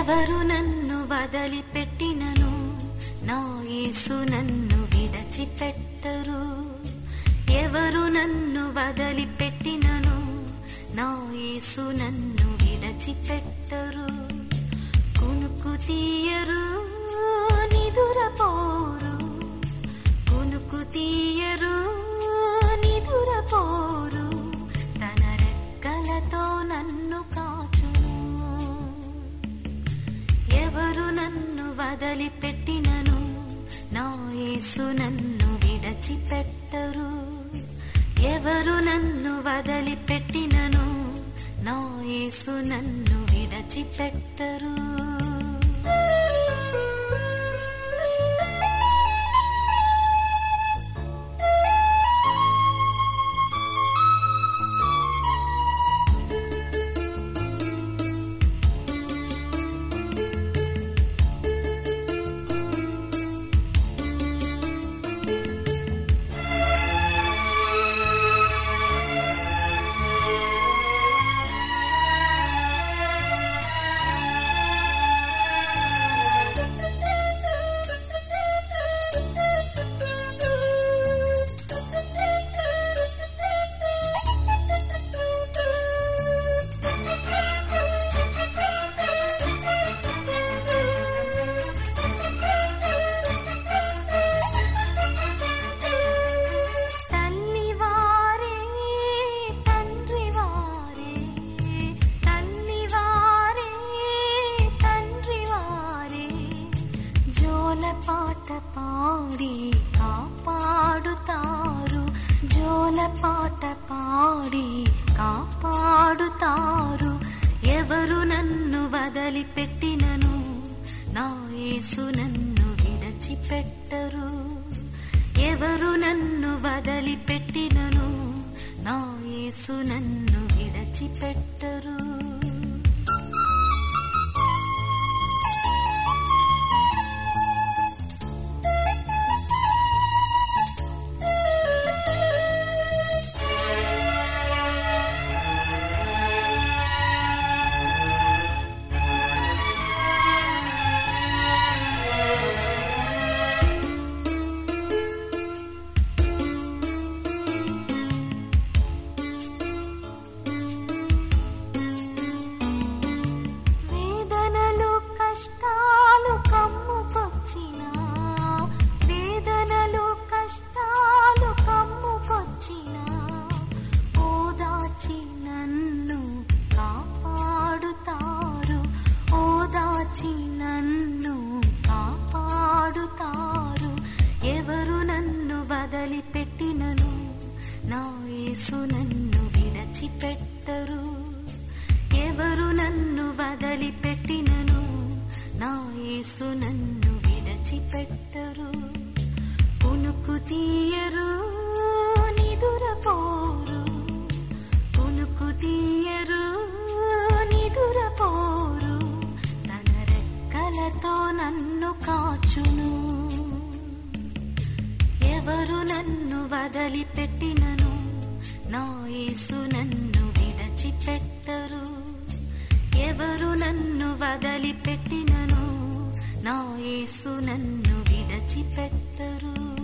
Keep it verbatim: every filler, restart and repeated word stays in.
ఎవరు నన్ను వదిలిపెట్టినను నా యేసు నన్ను విడిచిపెట్టరు. ఎవరు నన్ను వదిలిపెట్టినను నా యేసు నన్ను విడిచిపెట్టరు. కునుకు తీయరు నిదురపోరు, కునుకు తీయరు నిదురపోరు, తన రెక్కలతో నన్ను కాచును. ఎవరు నన్ను వదిలిపెట్టినను నా యేసు నన్ను విడిచిపెట్టరు. ఎవరు నన్ను వదిలిపెట్టినను నా యేసు నన్ను విడిచిపెట్టరు. పాట పాడి కాపాడుతారు, జోల పాట పాడి కాపాడుతారు. ఎవరు నన్ను వదిలిపెట్టినను నా యేసు నన్ను విడిచిపెట్టరు. ఎవరు నన్ను వదిలిపెట్టినను నా యేసు నన్ను విడిచిపెట్టరు. ఎవరు నన్ను వదిలిపెట్టినను నా యేసు నన్ను విడిచిపెట్టరు. ఎవరు నన్ను వదిలిపెట్టినను నా యేసు నన్ను విడిచిపెట్టరు. కునుకు తీయరు నిదురపోరు, కునుకు తీయరు నిదురపోరు, తన రెక్కలతో నన్ను కాచును. ఎవరు నన్ను వదిలిపెట్టినను నా యేసు నన్ను విడిచిపెట్టరు. ఎవరు నన్ను వదిలిపెట్టినను నా యేసు నన్ను విడిచిపెట్టరు.